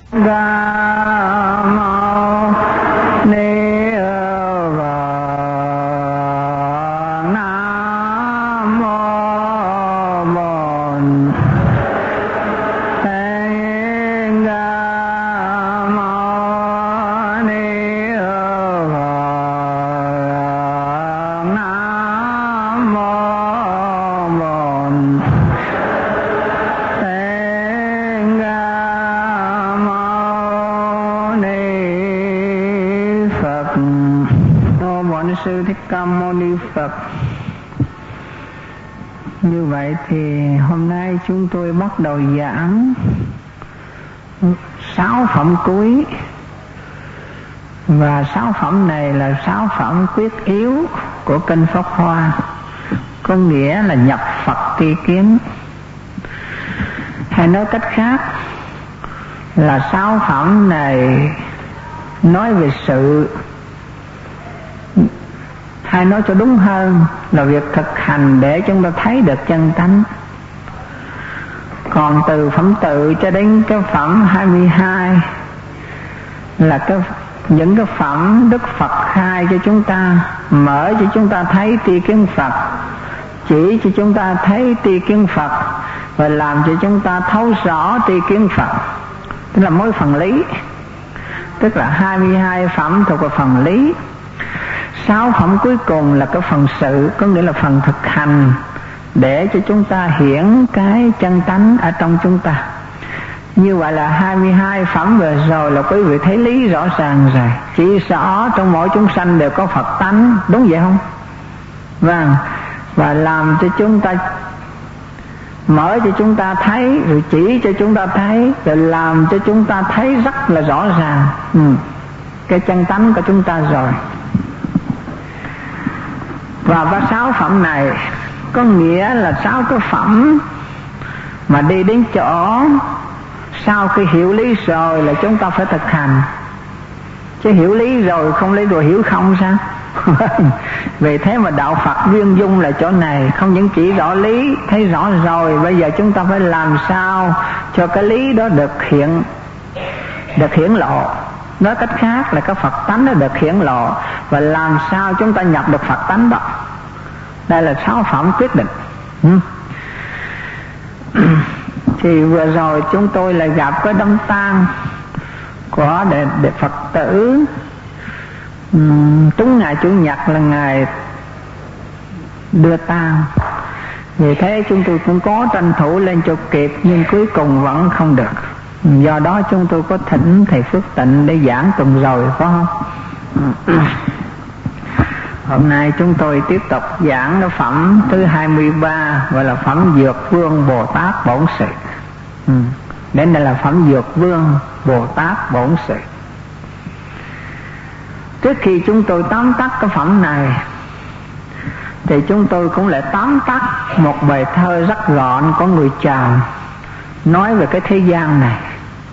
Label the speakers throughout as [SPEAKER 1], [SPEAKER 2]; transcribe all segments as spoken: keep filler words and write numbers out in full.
[SPEAKER 1] Sư Thích Ca Mâu Ni Phật. Như vậy thì hôm nay chúng tôi bắt đầu giảng sáu phẩm cuối, và sáu phẩm này là sáu phẩm quyết yếu của kinh Pháp Hoa, có nghĩa là nhập Phật tri kiến, hay nói cách khác là sáu phẩm này nói về sự, hay nói cho đúng hơn là việc thực hành để chúng ta thấy được chân tánh. Còn từ phẩm tự cho đến cái phẩm hai mươi hai là cái, những cái phẩm Đức Phật khai cho chúng ta, mở cho chúng ta thấy tri kiến Phật, chỉ cho chúng ta thấy tri kiến Phật, và làm cho chúng ta thấu rõ tri kiến Phật. Tức là mỗi phần lý, tức là hai mươi hai phẩm thuộc về phần lý. Sáu phẩm cuối cùng là cái phần sự, có nghĩa là phần thực hành để cho chúng ta hiển cái chân tánh ở trong chúng ta. Như vậy là hai mươi hai phẩm vừa rồi là quý vị thấy lý rõ ràng rồi, chỉ rõ trong mỗi chúng sanh đều có Phật tánh, đúng vậy không? Vâng, và làm cho chúng ta, mở cho chúng ta thấy, rồi chỉ cho chúng ta thấy, rồi làm cho chúng ta thấy rất là rõ ràng ừ, cái chân tánh của chúng ta rồi. Và ba sáu phẩm này có nghĩa là sáu cái phẩm mà đi đến chỗ sau khi hiểu lý rồi là chúng ta phải thực hành. Chứ hiểu lý rồi không lấy rồi hiểu không sao? Vì thế mà đạo Phật viên dung là chỗ này, không những chỉ rõ lý, thấy rõ rồi, bây giờ chúng ta phải làm sao cho cái lý đó được hiện, được hiển lộ. Nói cách khác là cái Phật tánh nó được hiển lộ, và làm sao chúng ta nhập được Phật tánh đó. Đây là sáu phẩm quyết định. ừ. Thì vừa rồi chúng tôi lại gặp cái đám tang của đệ, đệ Phật tử uhm, đúng ngày Chủ nhật là ngày đưa tang. Vì thế chúng tôi cũng có tranh thủ lên cho kịp, nhưng cuối cùng vẫn không được. Do đó chúng tôi có thỉnh thầy Phước Tịnh để giảng tuần rồi, phải không? Hôm nay chúng tôi tiếp tục giảng cái phẩm thứ hai mươi ba, gọi là phẩm Dược Vương Bồ Tát Bổn Sự. ừ. Đến đây là phẩm Dược Vương Bồ Tát Bổn Sự. Trước khi chúng tôi tóm tắt cái phẩm này thì chúng tôi cũng lại tóm tắt một bài thơ rất gọn của người Tràm, nói về cái thế gian này.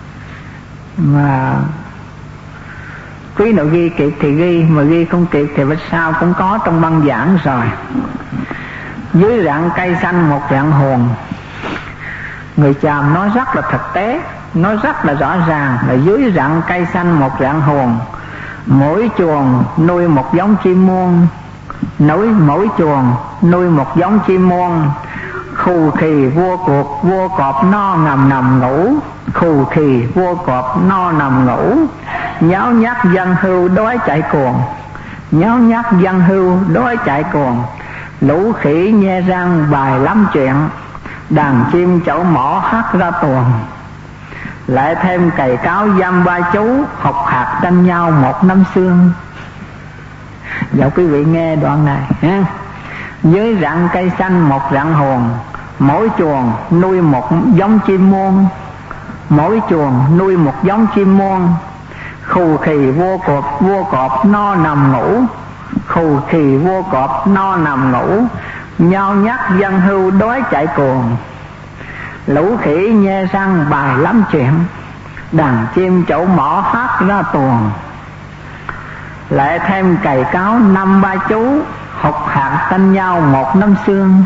[SPEAKER 1] Mà quý nào ghi kịp thì ghi, mà ghi không kịp thì bữa sau cũng có trong băng giảng rồi. Dưới rặng cây xanh một rặng hồn. Người Tràm nói rất là thực tế, nói rất là rõ ràng là dưới rặng cây xanh một rặng hồn, mỗi chuồng nuôi một giống chim muôn, nối mỗi chuồng nuôi một giống chim muôn. Khù khì vua cuộc vua cọp no nằm nằm ngủ, khù khì vua cọp no nằm ngủ. Nháo nhác dân hưu đói chạy cuồng, nháo nhác dân hưu đói chạy cuồng. Lũ khỉ nhe răng bài lắm chuyện, đàn chim chậu mỏ hát ra tuồng. Lại thêm cày cáo dăm ba chú, học hạt tranh nhau một năm xương. Dạo quý vị nghe đoạn này ha. Dưới rặng cây xanh một rặng hồn, mỗi chuồng nuôi một giống chim muôn, mỗi chuồng nuôi một giống chim muôn. Khù khì vua cọp vua cọp no nằm ngủ, khù khì vua cọp no nằm ngủ. Nhao nhắc dân hưu đói chạy cuồng, lũ khỉ nhe răng bài lắm chuyện, đàn chim chậu mỏ hát ra tuồng. Lại thêm cày cáo năm ba chú, học hạt tranh nhau một năm xương.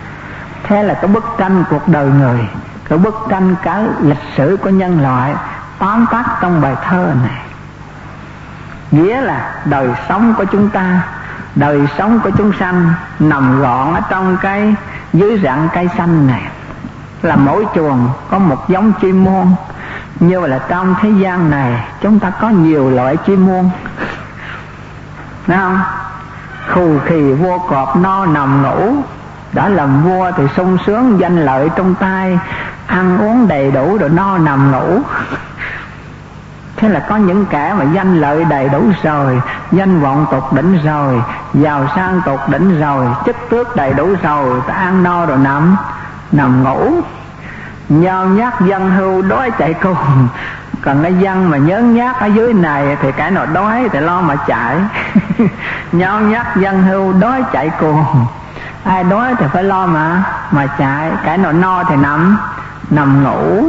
[SPEAKER 1] Thế là cái bức tranh cuộc đời người, cái bức tranh cả lịch sử của nhân loại tóm tắt trong bài thơ này. Nghĩa là đời sống của chúng ta, đời sống của chúng sanh nằm gọn ở trong cái dưới rặng cây xanh này. Là mỗi chuồng có một giống chim muôn. Như là trong thế gian này chúng ta có nhiều loại chim muôn, thấy không? Khù khì vua cọp no nằm ngủ, đã làm vua thì sung sướng danh lợi trong tay, ăn uống đầy đủ rồi no nằm ngủ. Thế là có những kẻ mà danh lợi đầy đủ rồi, danh vọng tột đỉnh rồi, giàu sang tột đỉnh rồi, chức tước đầy đủ rồi, ta ăn no rồi nằm nằm ngủ. Nhao nhát dân hưu đói chạy cùng. Còn cái dân mà nhớ nhát ở dưới này thì cái nào đói thì lo mà chạy. Nhao nhát dân hưu đói chạy cùng. Ai đói thì phải lo mà mà chạy. Cái nào no thì nằm nằm ngủ.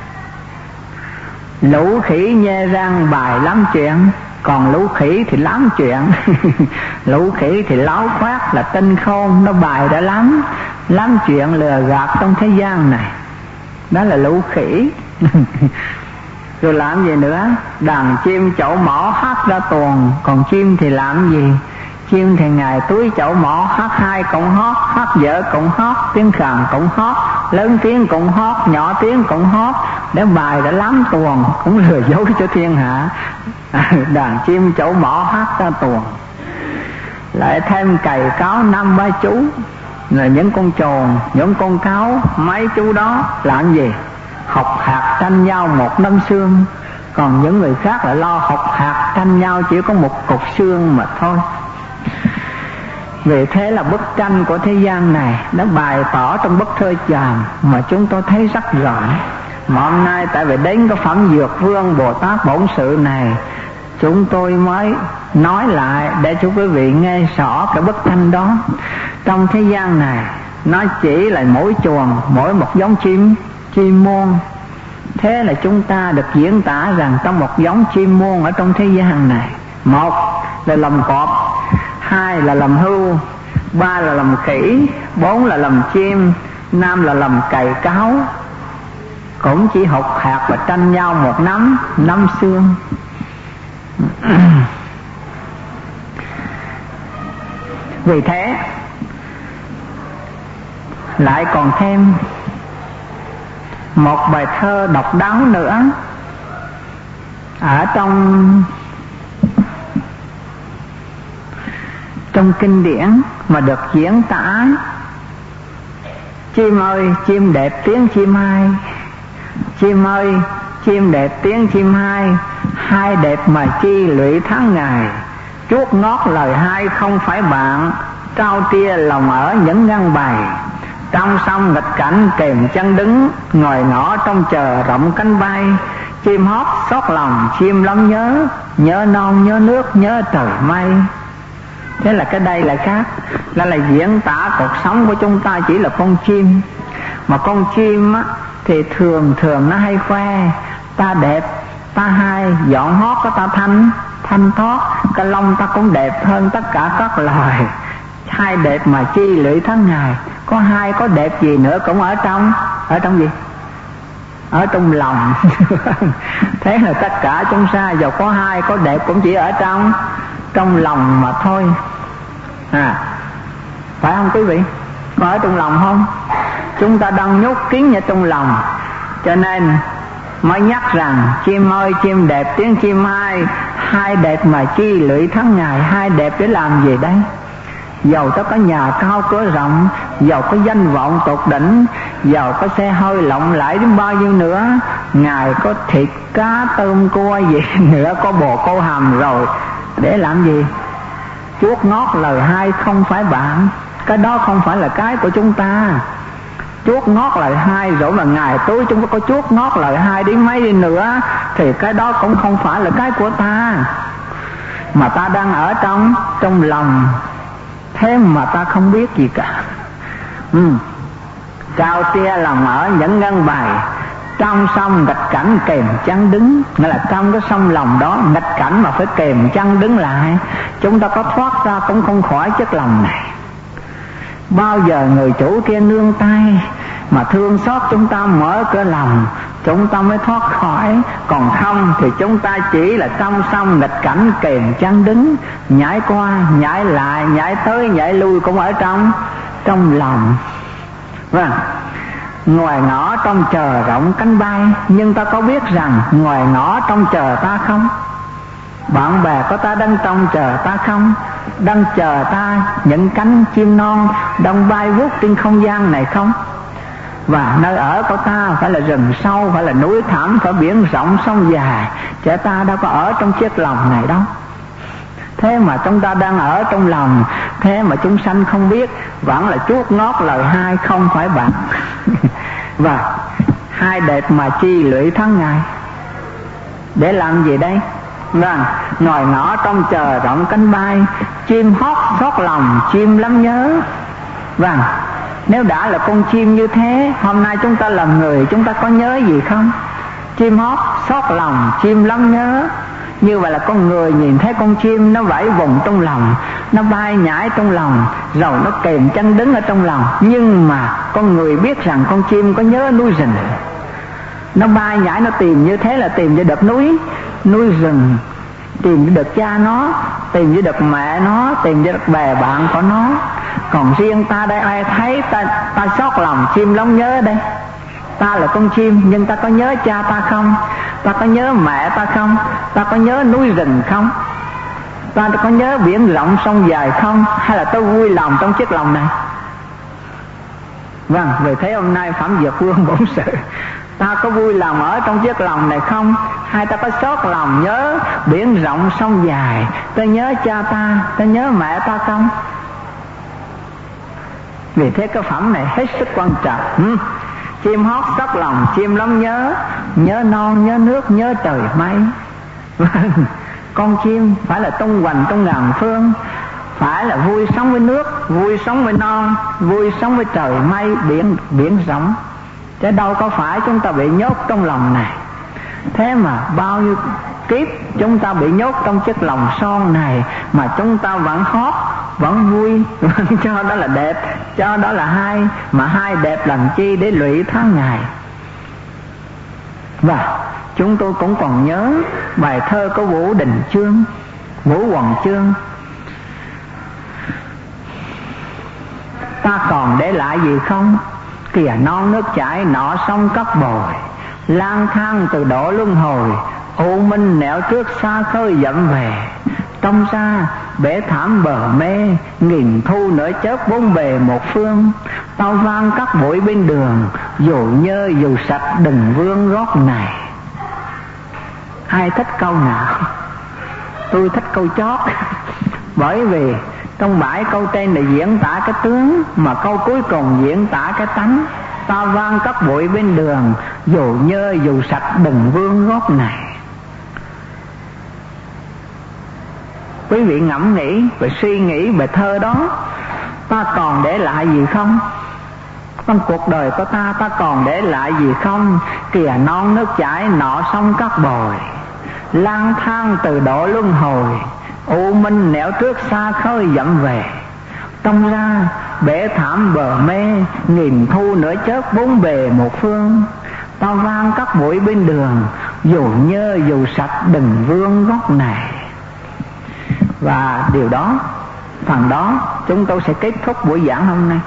[SPEAKER 1] Lũ khỉ nhe răng bài lắm chuyện, còn lũ khỉ thì lắm chuyện. Lũ khỉ thì láo khoác là tinh khôn, nó bài đã lắm lắm chuyện lừa gạt trong thế gian này. Đó là lũ khỉ. Rồi làm gì nữa? Đàn chim chậu mỏ hát ra tuồng, còn chim thì làm gì? Chim thì ngày túi chậu mỏ hát hai cộng hót, hát vợ cộng hót, tiếng khàn cộng hót, lớn tiếng cộng hót, nhỏ tiếng cộng hót. Để bài đã lắm tuồng, cũng lừa dối cho thiên hạ. Đàn chim chậu mỏ hát ra tuồng. Lại thêm cày cáo năm ba chú, là những con trồn, những con cáo, mấy chú đó làm gì? Học hạt tranh nhau một năm xương. Còn những người khác lại lo học hạt tranh nhau chỉ có một cục xương mà thôi. Vì thế là bức tranh của thế gian này nó bày tỏ trong bức thơ Chàm mà chúng tôi thấy rất rõ. Mà hôm nay tại vì đến cái phẩm Dược Vương Bồ Tát Bổn Sự này, chúng tôi mới nói lại để cho quý vị nghe rõ cái bức tranh đó. Trong thế gian này nó chỉ là mỗi chuồng, mỗi một giống chim chim muôn. Thế là chúng ta được diễn tả rằng trong một giống chim muôn ở trong thế gian này, một là làm cọp, hai là làm hươu, ba là làm khỉ, bốn là làm chim, năm là làm cày cáo. Cũng chỉ học hạt và tranh nhau một nắm năm xương. Vì thế lại còn thêm một bài thơ độc đáo nữa ở trong trong kinh điển mà được diễn tả. Chim ơi chim đẹp tiếng chim hai, chim ơi chim đẹp tiếng chim hai, hai đẹp mà chi lụy tháng ngày. Chuốt ngót lời hai không phải bạn, trao tia lòng ở những ngăn bày. Trong sông nghịch cảnh kèm chân đứng, ngồi ngõ trong chờ rộng cánh bay. Chim hót xót lòng chim lắm nhớ, nhớ non nhớ nước nhớ trời mây. Thế là cái đây là khác, là là diễn tả cuộc sống của chúng ta chỉ là con chim. Mà con chim á, thì thường thường nó hay khoe ta đẹp, ta hay, giọng hót của ta thanh thanh thoát, cái lông ta cũng đẹp hơn tất cả các loài. Hai đẹp mà chi lụy tháng ngày. Có hai có đẹp gì nữa cũng ở trong ở trong gì? Ở trong lòng. Thế là tất cả chúng ta dầu có hai có đẹp cũng chỉ ở trong trong lòng mà thôi. À, phải không quý vị? Có ở trong lòng không? Chúng ta đang nhốt kín ở trong lòng, cho nên mới nhắc rằng chim ơi chim đẹp tiếng chim hai, hai đẹp mà chi lụy tháng ngày. Hai đẹp để làm gì đây? Dầu có có nhà cao cửa rộng, dầu có danh vọng tột đỉnh, dầu có xe hơi lộng lẫy đến bao nhiêu nữa, ngài có thịt cá tôm cua gì nữa, có bồ câu hầm rồi, để làm gì? Chuốt ngót lời hai không phải bạn, cái đó không phải là cái của chúng ta. Chuốt ngót lời hai rồi mà ngài tối chúng ta có chuốt ngót lời hai đến mấy đi nữa thì cái đó cũng không phải là cái của ta, mà ta đang ở trong trong lòng. Thế mà ta không biết gì cả. ừ. Trao tia lòng ở những ngân bài, trong sông nghịch cảnh kèm chân đứng. Nghĩa là trong cái sông lòng đó nghịch cảnh mà phải kèm chân đứng lại. Chúng ta có thoát ra cũng không khỏi chất lòng này. Bao giờ người chủ kia nương tay mà thương xót chúng ta, mở cửa lòng chúng ta mới thoát khỏi. Còn không thì chúng ta chỉ là song song nghịch cảnh kềm chân đứng, nhảy qua nhảy lại, nhảy tới nhảy lui cũng ở trong trong lòng. Vâng, ngoài ngõ trong chờ rộng cánh bay, nhưng ta có biết rằng ngoài ngõ trong chờ ta không? Bạn bè của ta đang trông chờ ta không? Đang chờ ta những cánh chim non đang bay vút trên không gian này không? Và nơi ở của ta phải là rừng sâu, phải là núi thẳm, phải biển rộng sông dài, chứ ta đâu có ở trong chiếc lòng này đâu. Thế mà chúng ta đang ở trong lòng, thế mà chúng sanh không biết, vẫn là chuốt ngót lời hai không phải bạn. Và hai đẹp mà chi lụy tháng ngày, để làm gì đây? Vâng, ngồi ngõ trong chờ rộng cánh bay, chim hót xót lòng chim lắm nhớ. Vâng, nếu đã là con chim như thế, hôm nay chúng ta làm người, chúng ta có nhớ gì không? Chim hót xót lòng chim lắm nhớ. Như vậy là con người nhìn thấy con chim nó vẫy vùng trong lòng, nó bay nhảy trong lòng, rồi nó kềm chân đứng ở trong lòng. Nhưng mà con người biết rằng con chim có nhớ núi rừng. Nó bay nhảy, nó tìm như thế là tìm cho được núi núi rừng, tìm cho được cha nó, tìm cho được mẹ nó, tìm cho được bè bạn của nó. Còn riêng ta đây ai thấy ta, ta xót lòng chim lắm nhớ đây. Ta là con chim nhưng ta có nhớ cha ta không? Ta có nhớ mẹ ta không? Ta có nhớ núi rừng không? Ta có nhớ biển rộng sông dài không? Hay là tôi vui lòng trong chiếc lòng này? Vâng, vì thế hôm nay Phẩm Dược Vương bổn sự, ta có vui lòng ở trong chiếc lòng này không? Hay ta có xót lòng nhớ biển rộng sông dài? Ta nhớ cha ta, ta nhớ mẹ ta không? Vì thế cái phẩm này hết sức quan trọng. ừ. Chim hót xót lòng chim lắm nhớ, nhớ non nhớ nước nhớ trời mây. Con chim phải là tung hoành trong ngàn phương, phải là vui sống với nước, vui sống với non, vui sống với trời mây biển biển rộng, chứ đâu có phải chúng ta bị nhốt trong lòng này. Thế mà bao nhiêu kiếp chúng ta bị nhốt trong chiếc lòng son này, mà chúng ta vẫn hót, vẫn vui, vẫn cho đó là đẹp, cho đó là hay. Mà hay đẹp làm chi để lụy tháng ngày. Và chúng tôi cũng còn nhớ bài thơ của Vũ Đình Chương, Vũ Hoàng Chương: ta còn để lại gì không? Kìa non nước chảy nọ sông cất bồi, lang thang từ độ luân hồi, u minh nẻo trước xa khơi dẫm về. Trong ra bể thảm bờ mê, nghìn thu nửa chớp bốn bề một phương. Tao vang các bụi bên đường, dù nhơ dù sạch đừng vương gót này. Ai thích câu nào? Tôi thích câu chót. Bởi vì trong bãi câu trên này diễn tả cái tướng, mà câu cuối cùng diễn tả cái tánh. Ta vang các bụi bên đường, dù nhơ dù sạch đừng vương gót này. Quý vị ngẫm nghĩ và suy nghĩ về thơ đó. Ta còn để lại gì không? Trong cuộc đời của ta, ta còn để lại gì không? Kìa non nước chảy nọ sông cát bồi, lang thang từ độ luân hồi, u minh nẻo trước xa khơi dẫm về. Trong ra bể thảm bờ mê, nghìn thu nửa chớp bốn bề một phương. Tao vang các bụi bên đường, dù nhơ dù sạch đừng vương gót này. Và điều đó, phần đó chúng tôi sẽ kết thúc buổi giảng hôm nay.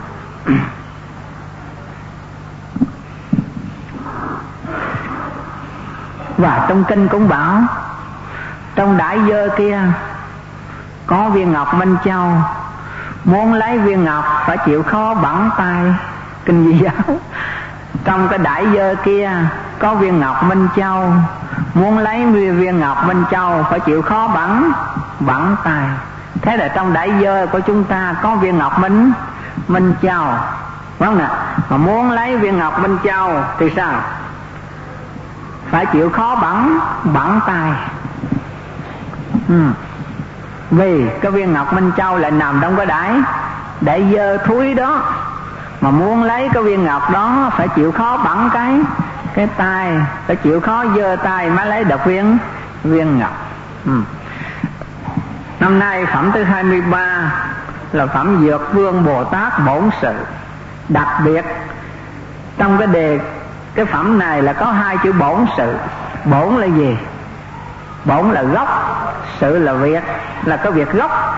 [SPEAKER 1] Và trong kinh cũng bảo, trong đại dơ kia có viên ngọc Minh Châu, muốn lấy viên ngọc phải chịu khó bẵng tay. Kinh Di Giáo. Trong cái đại dơ kia có viên ngọc Minh Châu, muốn lấy viên ngọc Minh Châu phải chịu khó bẵng bẵng tay. Thế là trong đại dơ của chúng ta có viên ngọc Minh Minh Châu, phải không nè? Mà muốn lấy viên ngọc Minh Châu thì sao? Phải chịu khó bẵng bẵng tay. ừ. Vì cái viên ngọc Minh Châu lại nằm trong cái đáy đại dơ thúi đó. Mà muốn lấy cái viên ngọc đó phải chịu khó bẵng cái cái tay, phải chịu khó giơ tay mới lấy được viên viên ngọc. ừ. Năm nay phẩm thứ hai mươi ba là phẩm Dược Vương Bồ Tát Bổn Sự. Đặc biệt trong cái đề Cái phẩm này là có hai chữ bổn sự. Bổn là gì? Bổn là gốc, sự là việc, là có việc gốc.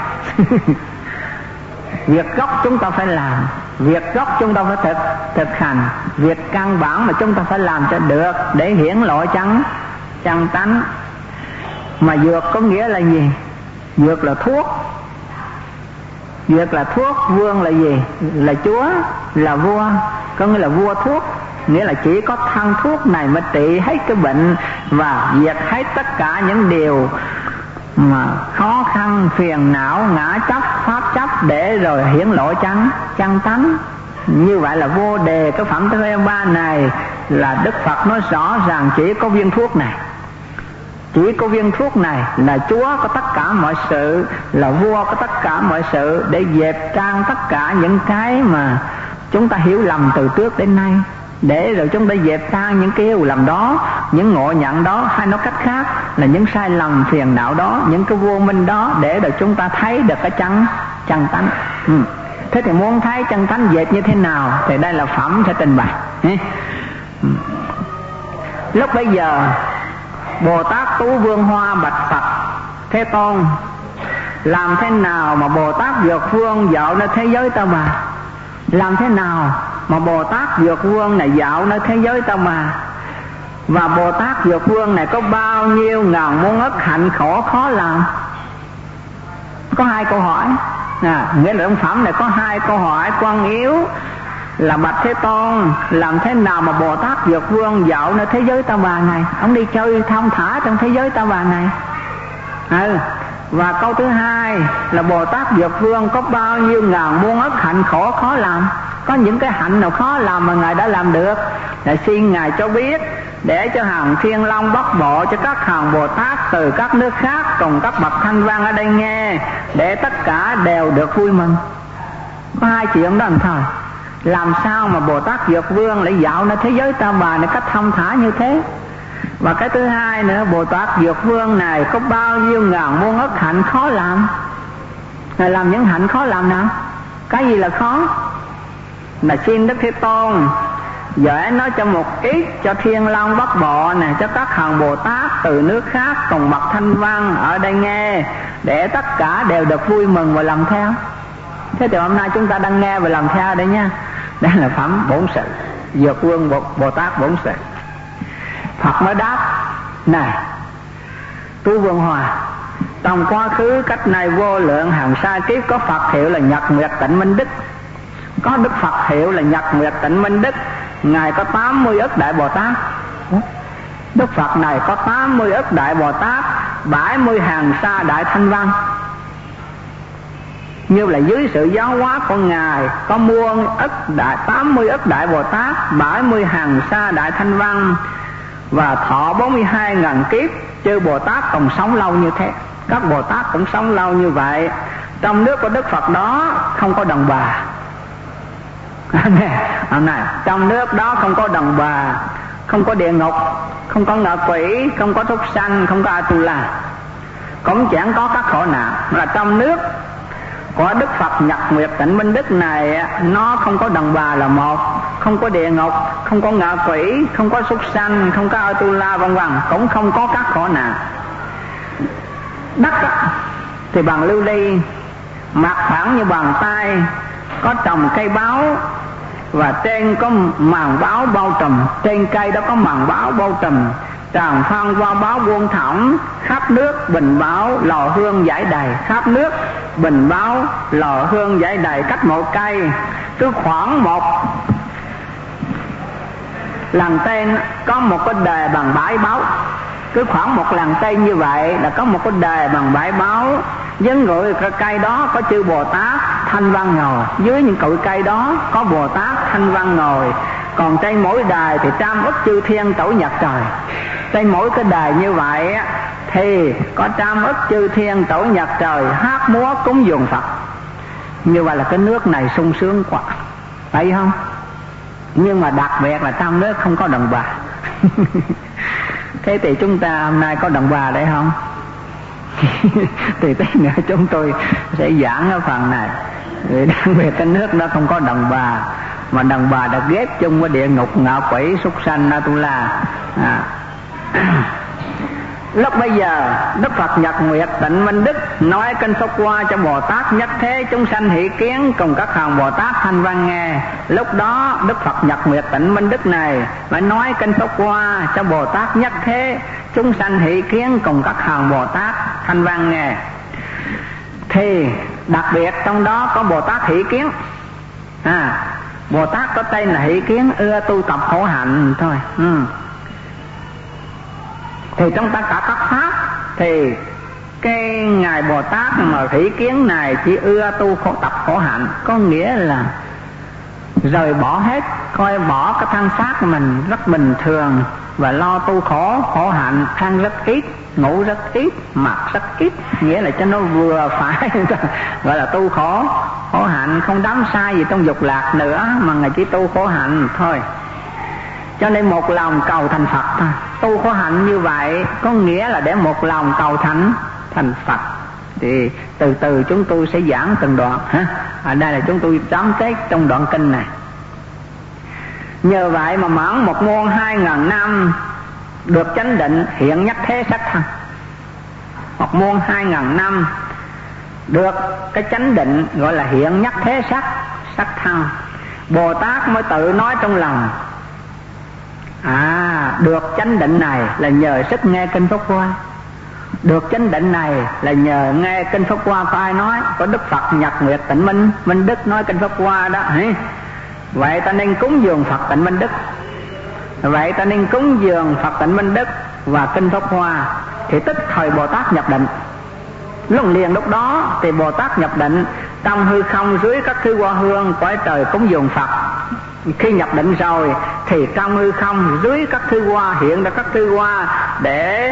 [SPEAKER 1] Việc gốc chúng ta phải làm, việc gốc chúng ta phải thực, thực hành. Việc căn bản mà chúng ta phải làm cho được để hiển lộ chân, chân tánh. Mà dược có nghĩa là gì? Dược là thuốc. Dược là thuốc, vương là gì? Là chúa, là vua. Có nghĩa là vua thuốc. Nghĩa là chỉ có thang thuốc này mới trị hết cái bệnh và diệt hết tất cả những điều mà khó khăn, phiền não, ngã chấp, pháp chấp, để rồi hiển lộ chân, chân tánh. Như vậy là vô đề cái phẩm thứ hai mươi ba này là Đức Phật nói rõ ràng chỉ có viên thuốc này. Chỉ có viên thuốc này là Chúa có tất cả mọi sự, là vua có tất cả mọi sự, để dẹp trang tất cả những cái mà chúng ta hiểu lầm từ trước đến nay, để rồi chúng ta dẹp tan những cái hiểu lầm đó, những ngộ nhận đó, hay nói cách khác là những sai lầm phiền não đó, những cái vô minh đó, để rồi chúng ta thấy được cái chân, chân tánh. ừ. Thế thì muốn thấy chân tánh dệt như thế nào thì đây là phẩm sẽ trình bày. ừ. Lúc bấy giờ Bồ Tát Tú Vương Hoa bạch Phật: Thế Tôn, làm thế nào mà Bồ Tát Dược Vương dạo nơi thế giới ta bà? Làm thế nào mà Bồ Tát Dược Vương này dạo nơi thế giới ta bà? Và Bồ Tát Dược Vương này có bao nhiêu ngàn muôn ức hạnh khổ khó làm? Có hai câu hỏi. à, Nghĩa là trong phẩm này có hai câu hỏi quan yếu là: bạch Thế Tôn, làm thế nào mà Bồ Tát Dược Vương dạo nơi thế giới ta bà này? Ông đi chơi thong thả trong thế giới ta bà này. ừ. Và câu thứ hai là: Bồ Tát Dược Vương có bao nhiêu ngàn muôn ức hạnh khổ khó làm? Có những cái hạnh nào khó làm mà Ngài đã làm được? Để xin Ngài cho biết, để cho hàng Thiên Long Bắc Bộ, cho các hàng Bồ Tát từ các nước khác cùng các bậc thanh văn ở đây nghe, để tất cả đều được vui mừng. Có hai chuyện đó làm thôi. Làm sao mà Bồ Tát Dược Vương lại dạo nơi thế giới ta bà này cách thông thả như thế? Và cái thứ hai nữa, Bồ Tát Dược Vương này có bao nhiêu ngàn muôn ức hạnh khó làm? Ngài làm những hạnh khó làm nào? Cái gì là khó? Là xin Đức Thế Tôn dễ nói cho một ít cho Thiên Long Bắc Bộ này, cho các hàng Bồ Tát từ nước khác cùng bậc thanh văn ở đây nghe, để tất cả đều được vui mừng và làm theo. Thế thì hôm nay chúng ta đang nghe và làm theo đấy nha. Đây là phẩm bổn sự, Dược Vương Bồ, Bồ Tát bổn sự. Phật mới đáp: Này Tú Vương Hòa, trong quá khứ cách này vô lượng hàng sa kiếp có Phật hiệu là Nhật Nguyệt Tịnh Minh Đức, có Đức Phật hiệu là Nhật Nguyệt Tịnh Minh Đức. Ngài có tám mươi ức Đại Bồ Tát. Đức Phật này có tám mươi ức Đại Bồ Tát, bảy mươi hàng sa Đại Thanh Văn. Như là dưới sự giáo hóa của Ngài có muôn ức đại, tám mươi ức Đại Bồ Tát, bảy mươi hàng sa Đại Thanh Văn, và thọ bốn mươi hai ngàn kiếp. Chư Bồ Tát còn sống lâu như thế, các Bồ Tát cũng sống lâu như vậy. Trong nước của Đức Phật đó không có đàn bà. này, trong nước đó không có đàn bà, không có địa ngục, không có ngạ quỷ, không có súc sanh, không có Atula, cũng chẳng có các khổ nạn. Là trong nước của Đức Phật Nhật Nguyệt Tịnh Minh Đức này, nó không có đàn bà là một, không có địa ngục, không có ngạ quỷ, không có súc sanh, không có Atula vân vân, cũng không có các khổ nạn. Đất thì bằng lưu ly, mặt phẳng như bàn tay, có trồng cây báo, và trên có màn báo bao trùm, trên cây đó có màn báo bao trùm, tràn phan qua báo buông thõng, khắp nước bình báo lò hương giải đầy, khắp nước bình báo lò hương giải đầy. Cách một cây cứ khoảng một lần tên có một cái đề bằng bãi báo, cứ khoảng một lần tên như vậy là có một cái đề bằng bãi báo. Với ngồi cái cây đó có chư Bồ Tát Thanh Văn ngồi, dưới những cội cây đó có Bồ Tát Thanh Văn ngồi. Còn trên mỗi đài thì trăm ức chư thiên tổ nhật trời. Trên mỗi cái đài như vậy thì có trăm ức chư thiên tổ nhật trời hát múa cúng dường Phật. Như vậy là cái nước này sung sướng quá, phải không? Nhưng mà đặc biệt là trong nước không có đàn bà. Thế thì chúng ta hôm nay có đàn bà đấy không? Thì tí nữa chúng tôi sẽ giảng ở phần này. Vì đặc biệt cái nước đó không có đàn bà, mà đàn bà đã ghép chung với địa ngục, ngạ quỷ, súc sanh, Atula. à. Lúc bây giờ Đức Phật Nhật Nguyệt Tịnh Minh Đức nói kinh Pháp Hoa cho Bồ Tát Nhất Thế chúng sanh hỷ kiến cùng các hàng Bồ Tát thanh văn nghe. Lúc đó Đức Phật Nhật Nguyệt Tịnh Minh Đức này mới nói kinh Pháp Hoa cho Bồ Tát Nhất Thế chúng sanh hỷ kiến cùng các hàng Bồ Tát thanh văn nghe. Thì đặc biệt trong đó có Bồ Tát hỷ kiến. à, Bồ Tát có tên là hỷ kiến, ưa tu tập khổ hạnh thôi. ừ. Thì trong tất cả các pháp thì cái ngài Bồ Tát mà hỷ kiến này chỉ ưa tu khổ tập khổ hạnh, có nghĩa là rời bỏ hết, coi bỏ cái thân xác của mình rất bình thường và lo tu khổ khổ hạnh, ăn rất ít, ngủ rất ít, mặc rất ít, nghĩa là cho nó vừa phải gọi là tu khổ khổ hạnh, không đắm sai gì trong dục lạc nữa mà ngài chỉ tu khổ hạnh thôi. Cho nên một lòng cầu thành Phật thôi. Tu khổ hạnh như vậy có nghĩa là để một lòng cầu thành thành Phật. Thì từ từ chúng tôi sẽ giảng từng đoạn ha. Ở đây là chúng tôi tóm tắt trong đoạn kinh này. Nhờ vậy mà mãn một môn hai ngàn năm được chánh định hiện nhất thế sắc thân. Một môn hai ngàn năm được cái chánh định gọi là hiện nhất thế sắc sắc thân. Bồ Tát mới tự nói trong lòng: À, được chánh định này là nhờ sức nghe kinh Pháp Hoa. Được chánh định này là nhờ nghe kinh Pháp Hoa có ai nói? Có Đức Phật Nhật Nguyệt Tịnh Minh Minh Đức nói kinh Pháp Hoa đó. Vậy ta nên cúng dường Phật Tịnh Minh Đức. Vậy ta nên cúng dường Phật Tịnh Minh Đức và kinh Pháp Hoa. Thì tức thời Bồ Tát nhập định. Lúc liền lúc đó thì Bồ Tát nhập định trong hư không dưới các thứ hoa hương cõi trời cúng dường Phật. Khi nhập định rồi thì trong hư không dưới các thứ hoa hiện ra các thứ hoa để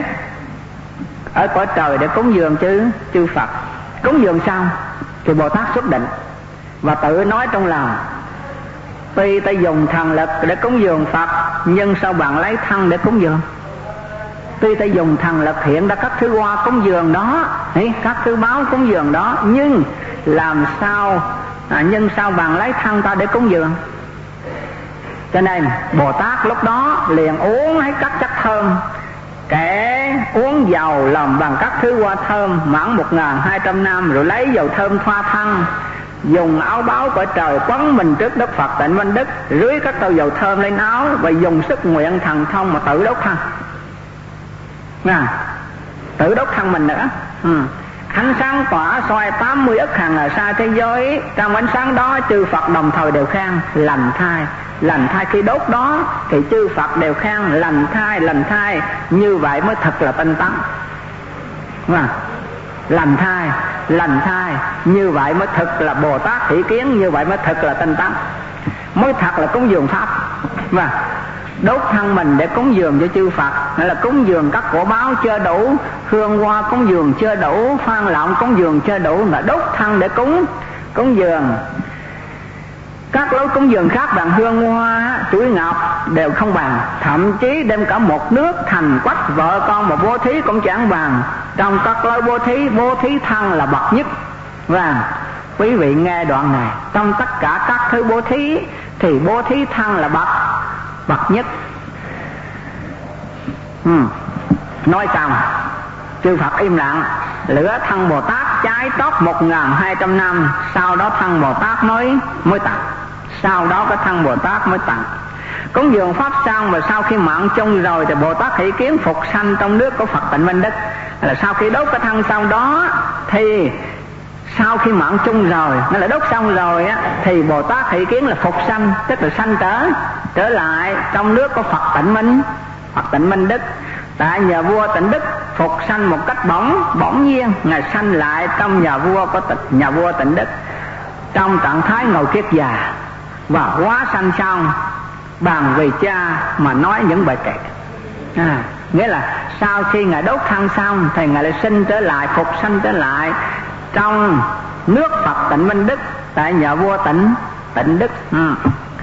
[SPEAKER 1] ở cõi trời để cúng dường chứ chư Phật. Cúng dường xong thì Bồ Tát xuất định và tự nói trong lòng: Tuy ta dùng thần lực để cúng dường Phật, nhưng sao bạn lấy thân để cúng dường? Tuy ta dùng thần lực hiện ra các thứ hoa cúng dường đó, các thứ báo cúng dường đó, nhưng làm sao à, nhưng sao bạn lấy thân ta để cúng dường? Cho nên Bồ Tát lúc đó liền uống hết các chất thơm, kẻ uống dầu làm bằng các thứ hoa thơm mãn một ngàn hai trăm năm, rồi lấy dầu thơm thoa thân, dùng áo báo cõi trời quấn mình trước Đức Phật Tịnh Minh Đức, rưới các tàu dầu thơm lên áo và dùng sức nguyện thần thông mà tự đốt thân. Nha, tự đốt thân mình nữa. ừ. Ánh sáng tỏa soi tám mươi ức hàng ở xa thế giới. Trong ánh sáng đó chư Phật đồng thời đều khen lành thai. Lành thai khi đốt đó thì chư Phật đều khen lành thai, lành thai. Như vậy mới thật là tinh tấn. Nha, lành thai, lành thai. Như vậy mới thật là Bồ Tát hỷ kiến. Như vậy mới thật là tinh tấn, mới thật là cúng dường Pháp. Và đốt thân mình để cúng dường cho chư Phật, hay là cúng dường các cổ báo chưa đủ, hương hoa cúng dường chưa đủ, phan lọng cúng dường chưa đủ, là đốt thân để cúng cúng dường. Các lối cúng dường khác bằng hương hoa, chuỗi ngọc đều không bằng. Thậm chí đem cả một nước thành quách vợ con một bố thí cũng chẳng bằng. Trong các lối bố thí, bố thí thân là bậc nhất. Và quý vị nghe đoạn này, trong tất cả các thứ bố thí thì bố thí thân là bậc bậc nhất. ừ. Nói xong chư Phật im lặng. Lửa thân Bồ Tát cháy trót một ngàn hai trăm năm. Sau đó thân Bồ Tát mới mới tặng. Sau đó cái thân Bồ Tát mới tặng. Cúng dường Pháp xong và sau khi mạng chung rồi thì Bồ Tát hỷ kiến phục sanh trong nước của Phật Tịnh Minh Đức. Là sau khi đốt cái thân xong đó thì sau khi mạng chung rồi, nó là đốt xong rồi á, thì Bồ Tát hỷ kiến là phục sanh, tức là sanh trở trở lại trong nước của Phật Tịnh Minh Phật Tịnh Minh Đức. Tại nhà vua Tịnh Đức phục sanh một cách bỗng bỗng nhiên, ngài sanh lại trong nhà vua của tịnh, nhà vua Tịnh Đức trong trạng thái ngồi kiết già, và hóa sanh xong bàn vì cha mà nói những bài kệ. à, nghĩa là sau khi ngài đốt thân xong thì ngài lại sinh trở lại, phục sanh trở lại trong nước Phật Tịnh Minh Đức tại nhà vua Tịnh Tịnh Đức. ừ.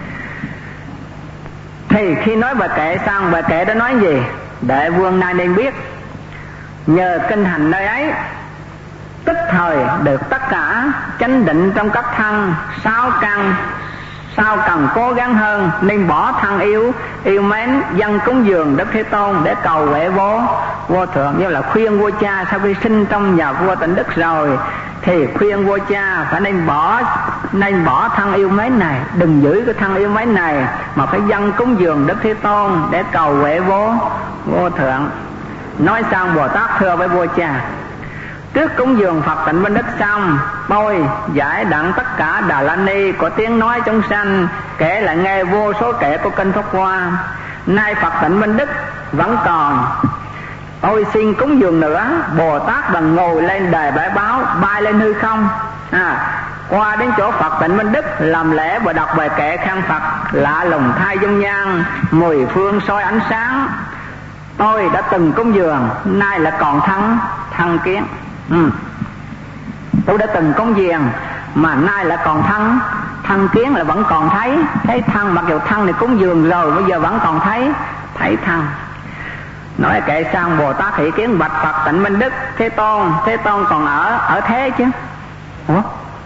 [SPEAKER 1] Thì khi nói bài kệ xong, bài kệ đó nói gì? Đệ vương nay nên biết, nhờ kinh hành nơi ấy tức thời được tất cả chánh định trong các thân sáu căn sao cần cố gắng hơn, nên bỏ thân yêu yêu mến dâng cúng dường Đức Thế Tôn để cầu huệ vô vô thượng. Như là khuyên vua cha sau khi sinh trong nhà vua Tịnh Đức rồi thì khuyên vua cha phải nên bỏ nên bỏ thân yêu mến này, đừng giữ cái thân yêu mến này mà phải dâng cúng dường Đức Thế Tôn để cầu huệ vô vô thượng. Nói xong Bồ Tát thưa với vua cha: trước cúng dường Phật Tịnh Minh Đức xong, tôi giải đặng tất cả Đà La Ni của tiếng nói chúng sanh, kể lại nghe vô số kệ của kinh Pháp Hoa. Nay Phật Tịnh Minh Đức vẫn còn, tôi xin cúng dường nữa. Bồ Tát bằng ngồi lên đài bãi báo, bay lên hư không, à, qua đến chỗ Phật Tịnh Minh Đức làm lễ và đọc bài kệ khen Phật. Lạ lùng thay dung nhan, mười phương soi ánh sáng. Tôi đã từng cúng dường, nay là còn thân thân kiến. Ừ. Tôi đã từng cúng dường mà nay lại còn thân thân kiến, là vẫn còn thấy thấy thân, mặc dù thân này cúng dường rồi bây giờ vẫn còn thấy thấy thân. Nói kệ xong Bồ Tát thị kiến bạch Phật Tịnh Minh Đức: Thế Tôn, Thế Tôn còn ở ở thế chứ? Ủa?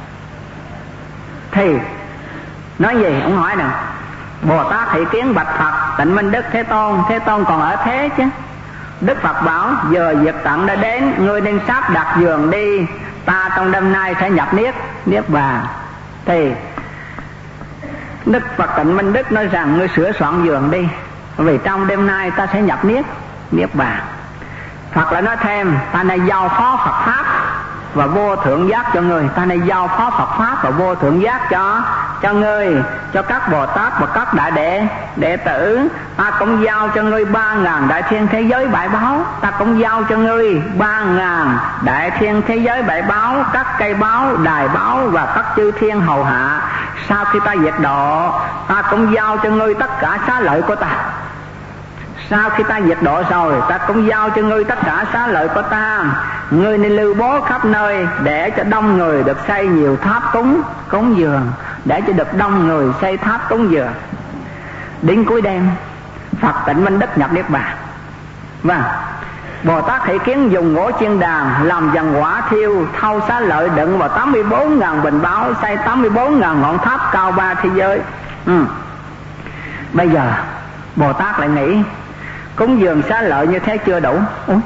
[SPEAKER 1] Thì nói gì? Ông hỏi nè. Bồ Tát thị kiến bạch Phật Tịnh Minh Đức: Thế Tôn, Thế Tôn còn ở thế chứ? Đức Phật bảo: giờ việc tận đã đến, ngươi nên sắp đặt giường đi, ta trong đêm nay sẽ nhập niết niết bàn. Thì Đức Phật Tịnh Minh Đức nói rằng ngươi sửa soạn giường đi, vì trong đêm nay ta sẽ nhập niết niết bàn. Phật lại nói thêm: ta này giao phó Phật pháp và vô thượng giác cho ngươi. Ta này giao phó Phật pháp và vô thượng giác cho cho ngươi, cho các Bồ Tát và các đại đệ đệ tử. Ta cũng giao cho ngươi ba ngàn đại thiên thế giới bảy báo. Ta cũng giao cho ngươi ba ngàn đại thiên thế giới bảy báo, các cây báo, đài báo và các chư thiên hầu hạ. Sau khi ta diệt độ, ta cũng giao cho ngươi tất cả xá lợi của ta. Sau khi ta diệt độ rồi, ta cũng giao cho ngươi tất cả xá lợi của ta. Ngươi nên lưu bố khắp nơi, để cho đông người được xây nhiều tháp cúng cúng dường, để cho được đông người xây tháp cúng dường. Đến cuối đêm, Phật Tịnh Minh Đức nhập niết bàn. Vâng, Bồ Tát thị kiến dùng gỗ chiên đàn làm dàn quả thiêu, thâu xá lợi đựng vào tám mươi bốn ngàn bình báo, xây tám mươi bốn ngàn ngọn tháp cao ba thế giới. Ừ. Bây giờ Bồ Tát lại nghĩ cúng dường xá lợi như thế chưa đủ. Ủa?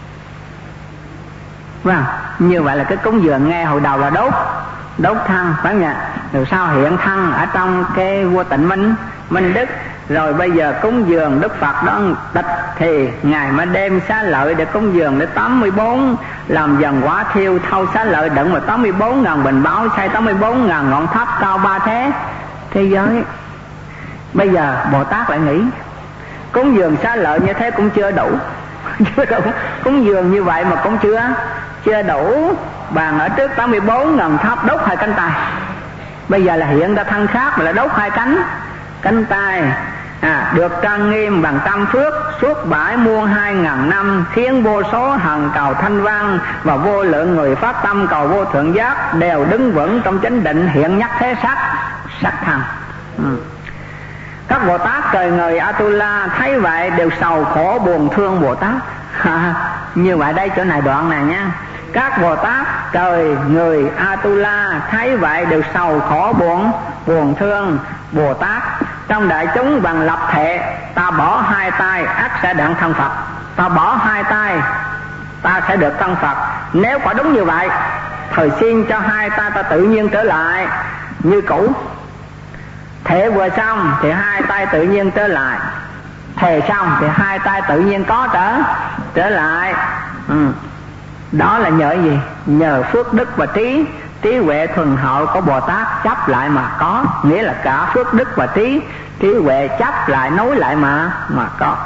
[SPEAKER 1] Vâng, như vậy là cái cúng dường nghe hồi đầu là đốt đốt thân, phải không nhỉ? Rồi sau hiện thân ở trong cái vua Tịnh Minh Minh Đức. Rồi bây giờ cúng dường Đức Phật đó tịch, thì ngày mới đem xá lợi để cúng dường để tám mươi bốn làm dần quả thiêu, thâu xá lợi đựng vào tám mươi bốn ngàn bình báo, xây tám mươi bốn ngàn ngọn tháp cao ba thế thế giới. Bây giờ Bồ Tát lại nghĩ cúng dường xá lợi như thế cũng chưa đủ chưa đủ, cúng dường như vậy mà cũng chưa chưa đủ. Bàn ở trước tám mươi bốn ngàn tháp đốt hai cánh tay, bây giờ là hiện ra thân khác mà là đốt hai cánh cánh tay. À, được trang nghiêm bằng tam phước suốt bãi muôn hai ngàn năm, khiến vô số hằng cầu thanh văn và vô lượng người phát tâm cầu vô thượng giác đều đứng vững trong chánh định, hiện nhất thế sắc sắc thân. Ừ. Các Bồ Tát trời người Atula thấy vậy đều sầu khổ buồn thương Bồ Tát. Như vậy đây chỗ này đoạn này nha. Các Bồ Tát trời người Atula thấy vậy đều sầu khổ buồn buồn thương Bồ Tát. Trong đại chúng bằng lập thệ: ta bỏ hai tay ắt sẽ đặng thân Phật. Ta bỏ hai tay ta sẽ được thân Phật. Nếu quả đúng như vậy, thời xin cho hai tay ta tự nhiên trở lại như cũ. Thệ vừa xong thì hai tay tự nhiên trở lại. Thề xong thì hai tay tự nhiên có trở trở lại. Ừ. Đó là nhờ gì? Nhờ phước đức và trí trí huệ thuần hậu của Bồ Tát chấp lại mà có. Nghĩa là cả phước đức và trí trí huệ chấp lại nối lại mà mà có.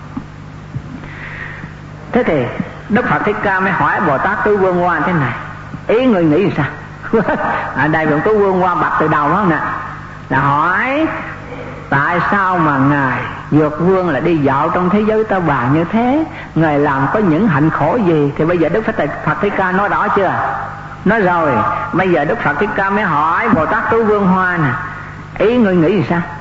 [SPEAKER 1] Thế thì Đức Phật Thích Ca mới hỏi Bồ Tát Tứ Vương Hoa thế này: ý người nghĩ sao? Ở đây Bồ Tứ Vương Hoa bạch từ đầu đó nè, là hỏi tại sao mà ngài Dược Vương lại đi dạo trong thế giới ta bà như thế, ngài làm có những hạnh khổ gì? Thì bây giờ Đức Phật Thích Ca nói rõ chưa? Nói rồi. Bây giờ Đức Phật Thích Ca mới hỏi Bồ Tát Tứ Vương Hoa nè: ý người nghĩ gì sao?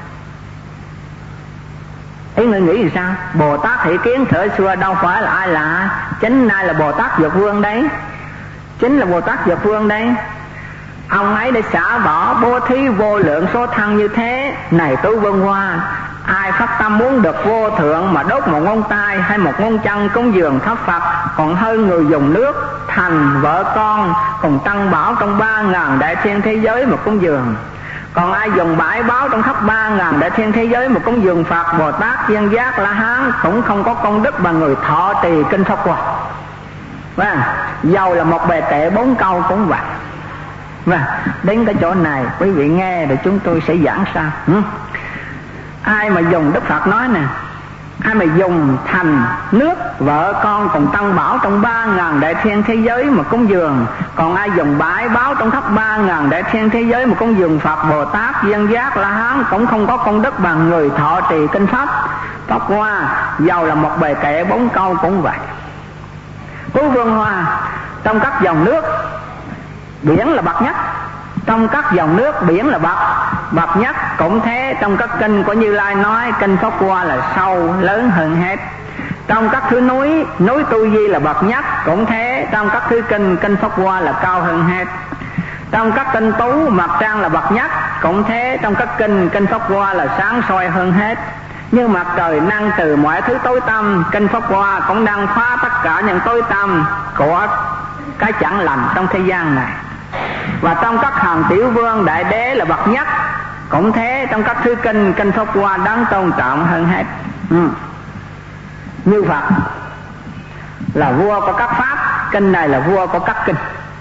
[SPEAKER 1] Ý người nghĩ gì sao? Bồ Tát Thị Kiến thời xưa đâu phải là ai lạ, chính nay là Bồ Tát Dược Vương đấy, chính là Bồ Tát Dược Vương đấy. Ông ấy đã xả bỏ bố thí vô lượng số thân như thế. Này Tứ Vương Hoa, ai phát tâm muốn được vô thượng mà đốt một ngón tay hay một ngón chân cúng dường thắp Phật còn hơn người dùng nước, thành, vợ con cùng tăng bảo trong ba ngàn đại thiên thế giới mà cúng dường. Còn ai dùng bãi báo trong khắp ba ngàn đại thiên thế giới mà cúng dường Phật, Bồ Tát, Viên Giác, La Hán cũng không có công đức bằng người thọ trì kinh Pháp Hoa. Vâng, dầu là một bề kệ bốn câu cũng vậy. Vâng, đến cái chỗ này quý vị nghe rồi chúng tôi sẽ giảng sao. ừ? Ai mà dùng, Đức Phật nói nè, ai mà dùng thành, nước, vợ con cùng tăng bảo trong ba ngàn đại thiên thế giới mà cúng dường, còn ai dùng bãi báo trong khắp ba ngàn đại thiên thế giới mà cúng dường Phật, Bồ Tát, Viên Giác, La Hán cũng không có công đức bằng người thọ trì kinh Pháp Pháp Hoa, dầu là một bề kệ bốn câu cũng vậy. Tứ Vương Hoa, trong các dòng nước biển là bậc nhất, trong các dòng nước biển là bậc bậc nhất, cũng thế trong các kinh của Như Lai nói kinh Pháp Hoa là sâu lớn hơn hết. Trong các thứ núi, núi Tu Di là bậc nhất, cũng thế trong các thứ kinh, kinh Pháp Hoa là cao hơn hết. Trong các tinh tú, mặt trăng là bậc nhất, cũng thế trong các kinh, kinh Pháp Hoa là sáng soi hơn hết. Như mặt trời năng từ mọi thứ tối tăm, kinh Pháp Hoa cũng đang phá tất cả những tối tăm của cái chẳng lành trong thế gian này. Và trong các hàng tiểu vương đại đế là bậc nhất, cũng thế trong các thứ kinh, kinh Pháp Hoa đáng tôn trọng hơn hết. ừ. Như Phật là vua của các pháp, kinh này là vua của các kinh.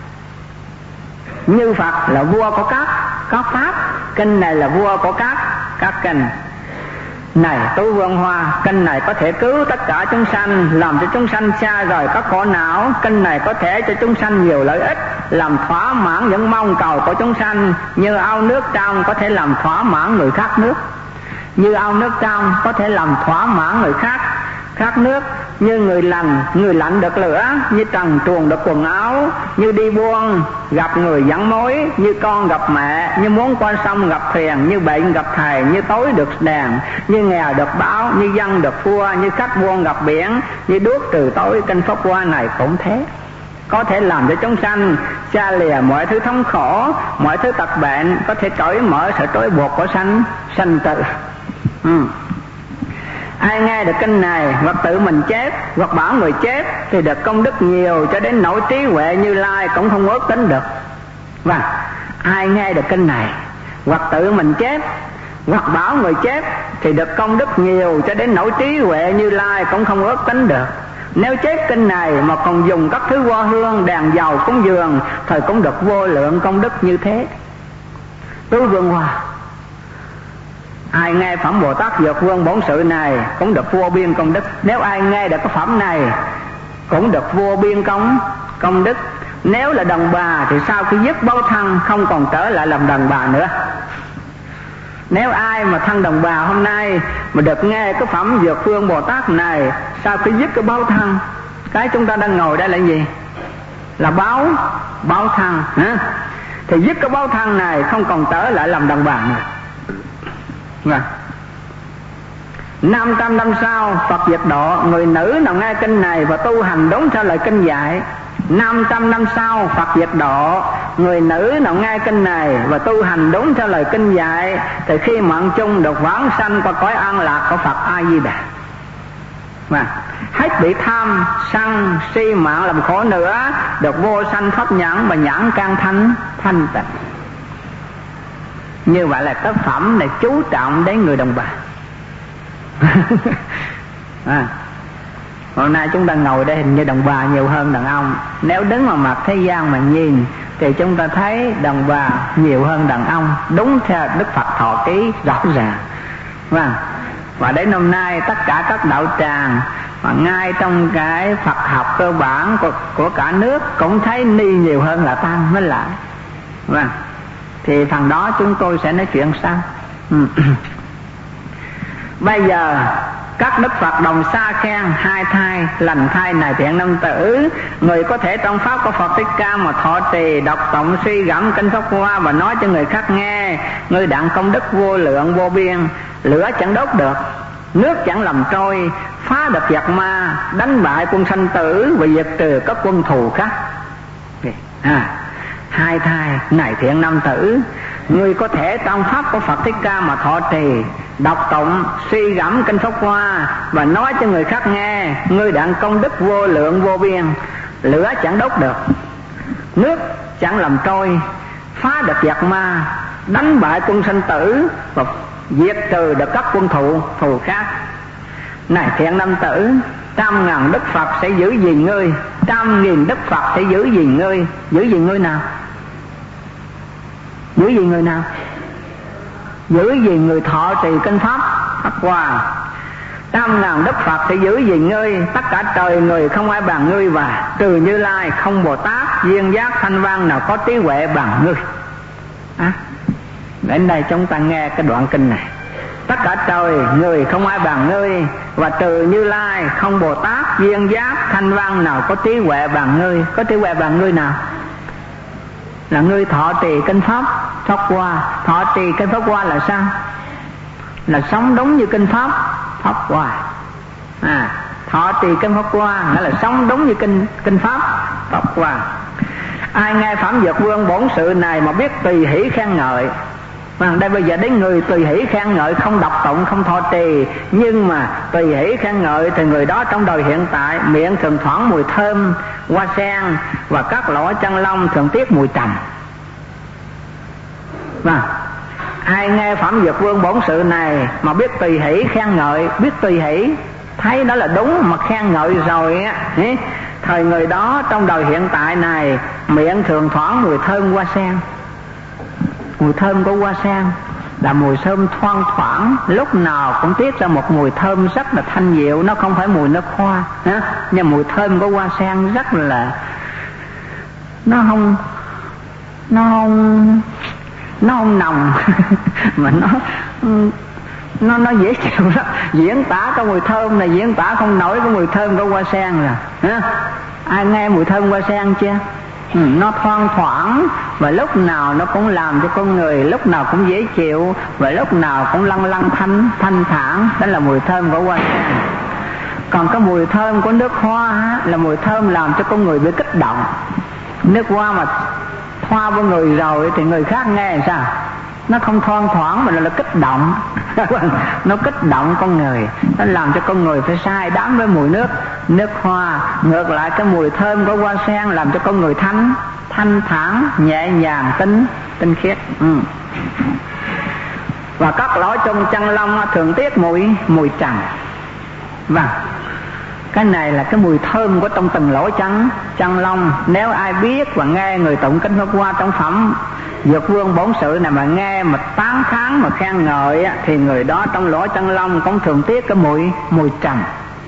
[SPEAKER 1] Như Phật là vua của các các pháp, kinh này là vua của các các kinh. Này Tứ Vương Hoa, kinh này có thể cứu tất cả chúng sanh, làm cho chúng sanh xa rời các khổ não. Kinh này có thể cho chúng sanh nhiều lợi ích, làm thỏa mãn những mong cầu của chúng sanh. Như ao nước trong có thể làm thỏa mãn người khác nước, như ao nước trong có thể làm thỏa mãn người khác khác nước. Như người lành, người lạnh được lửa, như trần truồng được quần áo, như đi buôn gặp người dẫn mối, như con gặp mẹ, như muốn qua sông gặp thuyền, như bệnh gặp thầy, như tối được đèn, như nghèo được báo, như dân được vua, như khách buôn gặp biển, như đuốc trừ tối. Kinh Pháp Hoa này cũng thế, có thể làm cho chúng sanh xa lìa mọi thứ thống khổ, mọi thứ tật bệnh, có thể cởi mở sự trói buộc của sanh sanh tử. ừ. Ai nghe được kinh này hoặc tự mình chép hoặc bảo người chép thì được công đức nhiều cho đến nỗi trí huệ Như Lai cũng không ước tính được. Và ai nghe được kinh này hoặc tự mình chép hoặc bảo người chép thì được công đức nhiều cho đến nỗi trí huệ Như Lai cũng không ước tính được. Nếu chép kinh này mà còn dùng các thứ hoa hương, đèn dầu cúng dường thì cũng được vô lượng công đức như thế. Tứ Vương Hoa, ai nghe phẩm Bồ Tát Dược Vương Bổn Sự này cũng được vô biên công đức. Nếu ai nghe được cái phẩm này cũng được vô biên công công đức. Nếu là đàn bà thì sau khi dứt báo thân không còn trở lại làm đàn bà nữa. Nếu ai mà thân đàn bà hôm nay mà được nghe cái phẩm Dược Vương Bồ Tát này, sau khi dứt cái báo thân, cái chúng ta đang ngồi đây là gì? Là báo báo thân hả? Thì dứt cái báo thân này không còn trở lại làm đàn bà nữa. Vâng. năm trăm năm sau Phật diệt độ, người nữ nào nghe kinh này và tu hành đúng theo lời kinh dạy. năm trăm năm sau Phật diệt độ, người nữ nào nghe kinh này và tu hành đúng theo lời kinh dạy thì khi mạng chung được vãng sanh qua cõi an lạc của Phật A Di Đà. Vâng. Hết bị tham sân si mạng làm khổ nữa, được vô sanh pháp nhãn và nhãn can thanh thanh tịnh. Như vậy là tác phẩm này chú trọng đến người đồng bà. à, Hôm nay chúng ta ngồi đây hình như đồng bà nhiều hơn đàn ông. Nếu đứng vào mặt thế gian mà nhìn thì chúng ta thấy đồng bà nhiều hơn đàn ông, đúng theo Đức Phật thọ ký rõ ràng. Và, và đến hôm nay tất cả các đạo tràng mà ngay trong cái Phật học cơ bản của, của cả nước cũng thấy ni nhiều hơn là tăng mới lại. Và thì phần đó chúng tôi sẽ nói chuyện sau. Bây giờ các đức Phật đồng xa khen hai thai lành thai này thiện nam tử. Người có thể trong pháp của Phật Thích Ca mà thọ trì, đọc tụng, suy gẫm kinh Pháp Hoa và nói cho người khác nghe, người đặng công đức vô lượng vô biên. Lửa chẳng đốt được, nước chẳng làm trôi, phá được giặc ma, đánh bại quân sanh tử và diệt trừ các quân thù khác. À, hai thai: này thiện nam tử, ngươi có thể trong pháp của Phật Thích Ca mà thọ trì, đọc tụng, suy gẫm kinh Pháp Hoa và nói cho người khác nghe, ngươi đặng công đức vô lượng vô biên. Lửa chẳng đốt được, nước chẳng làm trôi, phá được giặc ma, đánh bại quân sinh tử và diệt trừ được các quân thù thù khác. Này thiện nam tử, trăm ngàn đức Phật sẽ giữ gìn ngươi, trăm nghìn đức Phật sẽ giữ gìn ngươi. Giữ gìn ngươi nào? Giữ gìn người nào? Giữ gìn người thọ trì kinh Pháp Pháp Hoa. Trăm ngàn đức Phật sẽ giữ gìn ngươi, tất cả trời người không ai bằng ngươi, và trừ Như Lai không Bồ Tát duyên giác thanh văn nào có trí huệ bằng ngươi. À, đến đây chúng ta nghe cái đoạn kinh này: tất cả trời người không ai bằng ngươi, và trừ Như Lai không Bồ Tát duyên giác thanh văn nào có trí huệ bằng ngươi. Có trí huệ bằng ngươi nào? Là ngươi thọ trì kinh Pháp Pháp Hoa. Thọ trì kinh Pháp Hoa là sao? Là sống đúng như kinh Pháp Pháp Hoa. À, thọ trì kinh Pháp Hoa nghĩa là sống đúng như kinh kinh Pháp Pháp Hoa. Ai nghe Phạm Dược Vương bổn sự này mà biết tùy hỷ khen ngợi. Mà đây bây giờ đến người tùy hỷ khen ngợi, không đọc tụng, không thọ trì, nhưng mà tùy hỷ khen ngợi, thì người đó trong đời hiện tại miệng thường thoảng mùi thơm hoa sen, và các lỗ chân lông thường tiết mùi trầm. Và ai nghe Phạm Dược Vương bổn sự này mà biết tùy hỷ khen ngợi, biết tùy hỷ, thấy đó là đúng mà khen ngợi rồi á, thời người đó trong đời hiện tại này miệng thường thoảng mùi thơm hoa sen. Mùi thơm của hoa sen là mùi thơm thoang thoảng, lúc nào cũng tiết ra một mùi thơm rất là thanh diệu. Nó không phải mùi nước hoa, nhưng mùi thơm của hoa sen rất là, nó không nó không nó không nồng mà nó nó nó dễ chịu lắm. Diễn tả cái mùi thơm này diễn tả không nổi cái mùi thơm của hoa sen rồi. Ai nghe mùi thơm hoa sen chưa? Ừ, nó thoang thoảng, và lúc nào nó cũng làm cho con người lúc nào cũng dễ chịu, và lúc nào cũng lăng lăng thanh thanh thản. Đó là mùi thơm của hoa sen. Còn cái mùi thơm của nước hoa á, là mùi thơm làm cho con người bị kích động. Nước hoa mà thoa vào người rồi thì người khác nghe làm sao? Nó không thoang thoảng mà là kích động. Nó kích động con người, nó làm cho con người phải sai đắm với mùi nước nước hoa. Ngược lại cái mùi thơm của hoa sen làm cho con người thanh thanh thản, nhẹ nhàng, tinh tinh khiết. Ừ. Và các lỗ trong chân lông thường tiết mùi mùi trầm. Vâng, cái này là cái mùi thơm của trong từng lỗ chân chân lông. Nếu ai biết và nghe người tụng kinh Pháp Hoa trong phẩm Dược Vương bổn sự này mà nghe mà tán thán mà khen ngợi á, thì người đó trong lỗ chân lông cũng thường tiết cái mùi mùi trầm.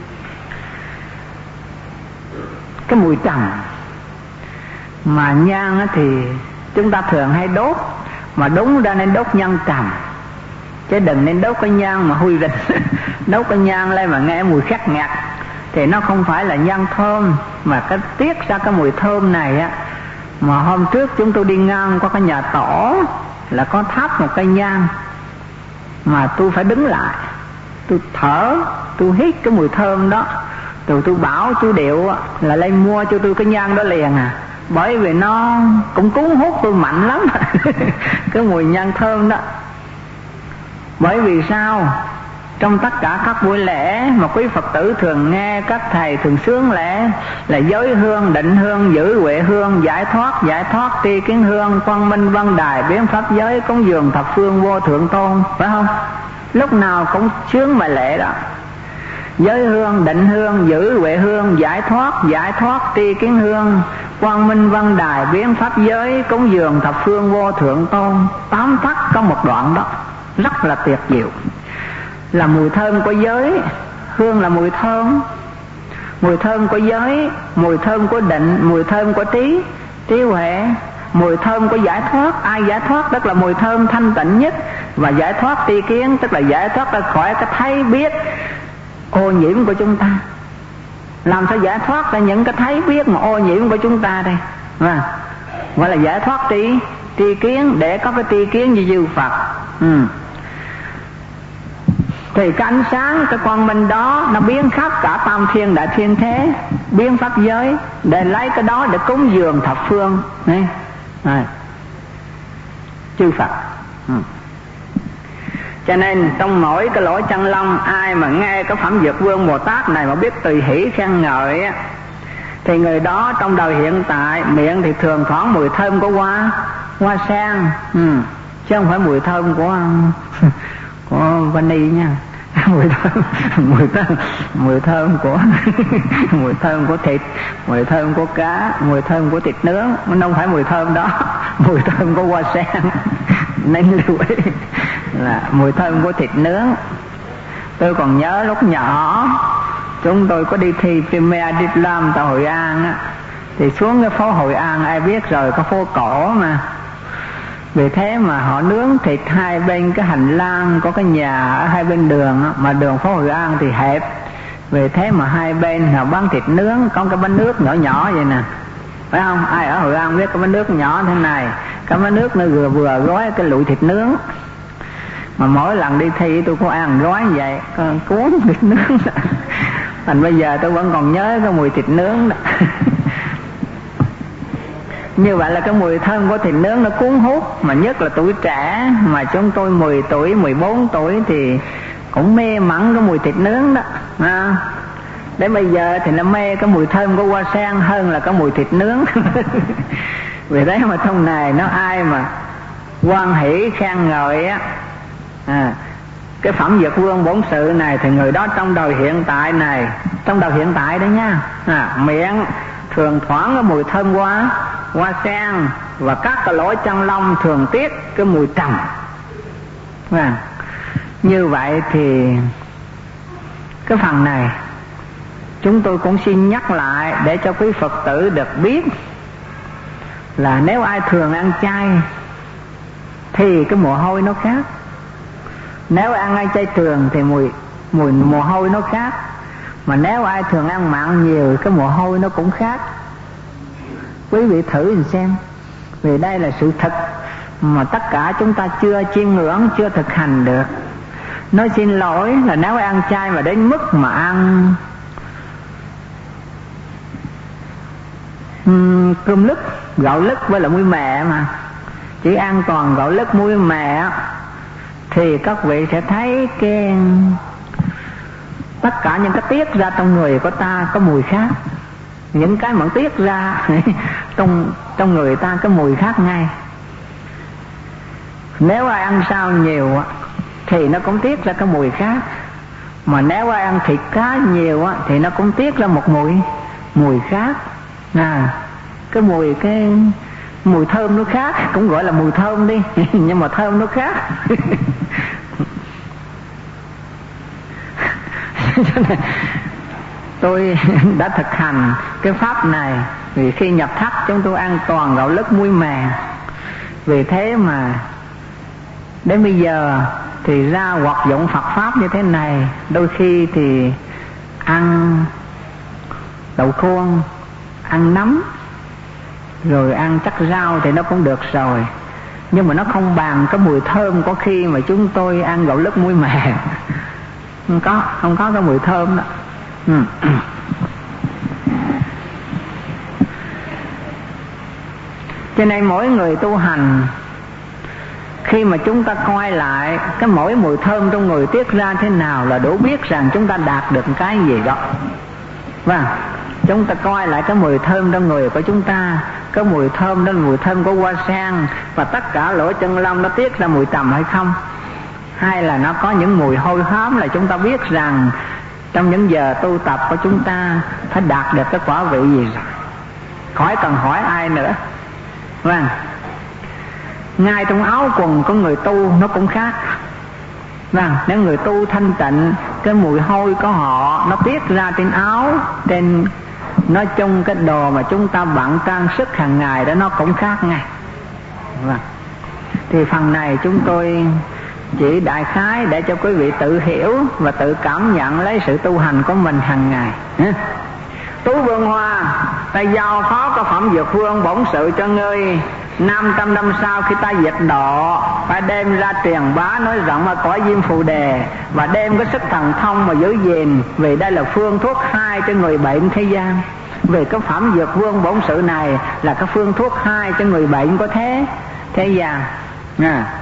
[SPEAKER 1] Cái mùi trầm mà nhang á thì chúng ta thường hay đốt, mà đúng ra nên đốt nhang trầm, chứ đừng nên đốt cái nhang mà hui rịch. Đốt cái nhang lên mà nghe mùi khét ngạt thì nó không phải là nhang thơm, mà cái tiết ra cái mùi thơm này á. Mà hôm trước chúng tôi đi ngang qua cái nhà tổ là có thắp một cây nhang, mà tôi phải đứng lại, tôi thở, tôi hít cái mùi thơm đó. Rồi tôi bảo chú Điệu là lên mua cho tôi cái nhang đó liền à, bởi vì nó cũng cuốn hút tôi mạnh lắm. Cái mùi nhang thơm đó. Bởi vì sao? Trong tất cả các buổi lễ mà quý Phật tử thường nghe các thầy thường sướng lễ là giới hương, định hương, giữ huệ hương, giải thoát, giải thoát, tri kiến hương, quang minh văn đài, biến pháp giới, cúng dường thập phương vô thượng tôn, phải không? Lúc nào cũng sướng bài lễ đó. Giới hương, định hương, giữ huệ hương, giải thoát, giải thoát, tri kiến hương, quang minh văn đài, biến pháp giới, cúng dường thập phương vô thượng tôn. Tám tắc có một đoạn đó rất là tuyệt diệu. Là mùi thơm của giới, hương là mùi thơm, mùi thơm của giới, mùi thơm của định, mùi thơm của trí, trí huệ, mùi thơm của giải thoát. Ai giải thoát? Tức là mùi thơm thanh tịnh nhất. Và giải thoát tri kiến, tức là giải thoát ra khỏi cái thấy biết ô nhiễm của chúng ta. Làm sao giải thoát ra những cái thấy biết mà ô nhiễm của chúng ta đây? Và gọi là giải thoát tri tri kiến, để có cái tri kiến như chư Phật. Ừ. Thì cái ánh sáng, cái quang minh đó nó biến khắp cả tam thiên đại thiên thế, biến pháp giới, để lấy cái đó để cúng dường thập phương này. à, chư Phật. Ừ. Cho nên trong mỗi cái lỗ chân lông, ai mà nghe cái phẩm Dược Vương Bồ Tát này mà biết tùy hỷ khen ngợi á, thì người đó trong đời hiện tại miệng thì thường thoảng mùi thơm của hoa hoa sen, ừ, chứ không phải mùi thơm của của vani nha. mùi thơm mùi thơm mùi thơm của mùi thơm của thịt, mùi thơm của cá, mùi thơm của thịt nướng, nó không phải mùi thơm đó. Mùi thơm của hoa sen nên lưu ý là mùi thơm của thịt nướng. Tôi còn nhớ lúc nhỏ chúng tôi có đi thi Premier Diplom tại Hội An á, thì xuống cái phố Hội An ai biết rồi, có phố cổ mà. Vì thế mà họ nướng thịt hai bên cái hành lang có cái nhà ở hai bên đường á, mà đường phố Hội An thì hẹp. Vì thế mà hai bên họ bán thịt nướng, có cái bánh nước nhỏ nhỏ vậy nè, phải không? Ai ở Hội An biết cái bánh nước nhỏ thế này, cái bánh nước nó vừa vừa gói cái lụi thịt nướng. Mà mỗi lần đi thi tôi có ăn gói như vậy, cuốn thịt nướng. Thành bây giờ tôi vẫn còn nhớ cái mùi thịt nướng đó. Như vậy là cái mùi thơm của thịt nướng nó cuốn hút. Mà nhất là tuổi trẻ, mà chúng tôi mười tuổi, mười bốn tuổi thì cũng mê mẩn cái mùi thịt nướng đó à. Đến bây giờ thì nó mê cái mùi thơm của hoa sen hơn là cái mùi thịt nướng. Vì thế mà trong này nó ai mà hoan hỷ khen ngợi á, à, cái phẩm Dược Vương Bổn Sự này, thì người đó trong đời hiện tại này, trong đời hiện tại đó nha, à, miệng thường thoảng cái mùi thơm hoa hoa sen, và các cái lỗ chân lông thường tiết cái mùi trầm. à, Như vậy thì cái phần này chúng tôi cũng xin nhắc lại để cho quý Phật tử được biết là nếu ai thường ăn chay thì cái mùi hôi nó khác. Nếu ăn ai chay trường thì mùi mùi mồ hôi nó khác. Mà nếu ai thường ăn mặn nhiều, cái mồ hôi nó cũng khác. Quý vị thử nhìn xem, vì đây là sự thật mà tất cả chúng ta chưa chiêm ngưỡng, chưa thực hành được. Nói xin lỗi là nếu ăn chay mà đến mức mà ăn um, cơm lứt, gạo lứt với là muối mè, mà chỉ ăn toàn gạo lứt muối mè, thì các vị sẽ thấy cái tất cả những cái tiết ra trong người của ta có mùi khác. Những cái mà tiết ra trong trong người ta có mùi khác ngay. Nếu ai ăn sao nhiều thì nó cũng tiết ra cái mùi khác. Mà nếu ai ăn thịt cá nhiều thì nó cũng tiết ra một mùi mùi khác. À, cái mùi cái mùi thơm nó khác, cũng gọi là mùi thơm đi, nhưng mà thơm nó khác. Cho nên tôi đã thực hành cái pháp này, vì khi nhập thất chúng tôi ăn toàn gạo lứt muối mè. Vì thế mà đến bây giờ thì ra hoạt dụng Phật pháp như thế này, đôi khi thì ăn đậu khuôn, ăn nấm, rồi ăn chắc rau thì nó cũng được rồi. Nhưng mà nó không bằng cái mùi thơm có khi mà chúng tôi ăn gạo lứt muối mè. Không có, không có cái mùi thơm đó. Ừ. Cho nên mỗi người tu hành, khi mà chúng ta coi lại cái mỗi mùi thơm trong người tiết ra thế nào là đủ biết rằng chúng ta đạt được cái gì đó. Vâng, chúng ta coi lại cái mùi thơm trong người của chúng ta, cái mùi thơm đó là mùi thơm của hoa sen, và tất cả lỗ chân lông nó tiết ra mùi trầm hay không, hay là nó có những mùi hôi hám, là chúng ta biết rằng trong những giờ tu tập của chúng ta phải đạt được cái quả vị gì rồi, khỏi cần hỏi ai nữa. Vâng, ngay trong áo quần của người tu nó cũng khác. Vâng, nếu người tu thanh tịnh, cái mùi hôi của họ nó tiết ra trên áo, trên nói chung cái đồ mà chúng ta bận trang sức hàng ngày đó nó cũng khác ngay. Vâng, thì phần này chúng tôi chỉ đại khái để cho quý vị tự hiểu và tự cảm nhận lấy sự tu hành của mình hàng ngày. Tú Vương Hoa, ta giao phó có phẩm Dược Vương Bổn Sự cho ngươi, năm trăm năm sau khi ta diệt độ, phải đem ra truyền bá nói rộng ở cõi Diêm Phù Đề, và đem cái sức thần thông mà giữ gìn, vì đây là phương thuốc hai cho người bệnh thế gian. Về cái phẩm dược vương bổn sự này là cái phương thuốc hai cho người bệnh có thế thế gian. À,